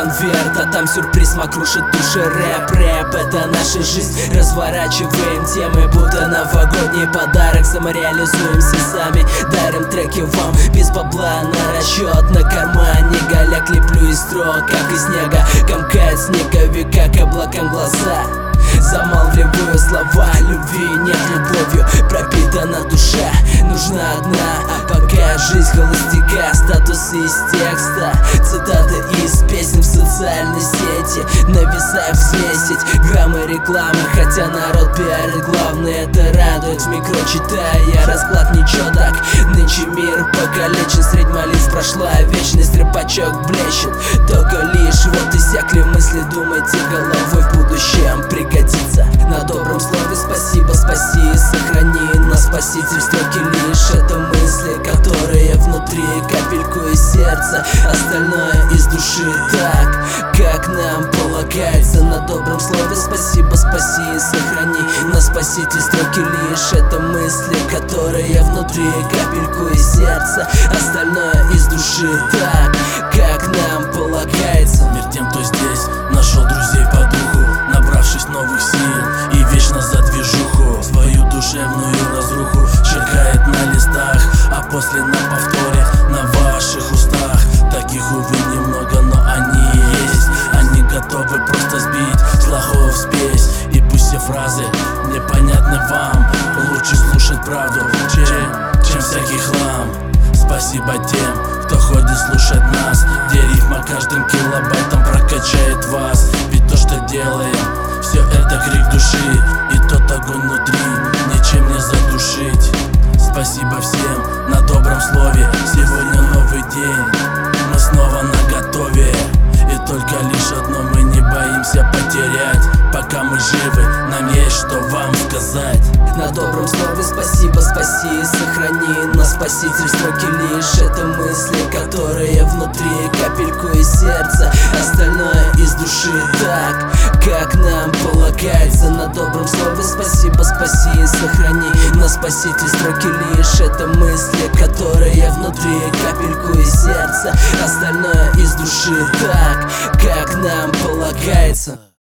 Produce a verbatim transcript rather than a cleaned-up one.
конверт, а там сюрприз крушит души. Рэп, рэп, это наша жизнь. Разворачиваем темы, будто новогодний подарок. Самореализуемся сами, дарим треки вам без бабла на расчет. На кармане голяк леплю из строк, как из снега комкает снеговика к облакам глаза. Замалвливаю слова, любви нет любовью, пропитана душа, нужна одна. А пока жизнь холостяка, статусы из текста, цитаты из песен в социальной сети. Нависая взвесить граммы рекламы, хотя народ пиарит, главное это радует. В микро читая я расклад, ничего так. Нынче мир покалечен, средь молитв прошла вечность, рэпачок блещет. Только лишь вот иссякли мысли, думайте головой, в будущем пригодится. На добром слове спасибо, спаси и сохрани нас, Спаситель. Строки лишь это мысли, которые внутри, капельку из сердца, остальное из души, так как нам полагается. На добром слове спасибо, спаси и сохрани нас, Спаситель. Строки лишь это мысли, которые внутри, капельку из сердца, остальное из души, так как нам полагается. Мир тем, кто здесь нашел друзей по духу, набравшись новых сил и вечно за движуху. Свою душевную разруху шагает на листах, а после на повторе на ваших устах. Таких, увы, немного, но они есть. Они готовы просто сбить с плохого в спесь. И пусть все фразы непонятны вам, лучше слушать правду, чем, чем всякий хлам. Спасибо тем, кто ходит слушать нас, где рифма каждым килобайтом прокачает вас. Ведь то, что делаем, все это крик души, и тот огонь внутри ничем не задушить. Спасибо всем на добром слове, сегодня новый день, мы снова наготове. И только лишь одно мы не боимся потерять. Пока мы живы, нам есть что вам сказать. На добром слове спасибо, спаси и сохрани нас, Спаситель. Строки лишь это мысли, которые внутри, капельку из сердца, остальное из души, так как нам полагается. На добром слове спасибо, спаси и сохрани нас, Спаситель. Строки лишь это мысли, которые внутри, капельку из сердца, остальное из души, так как нам полагается.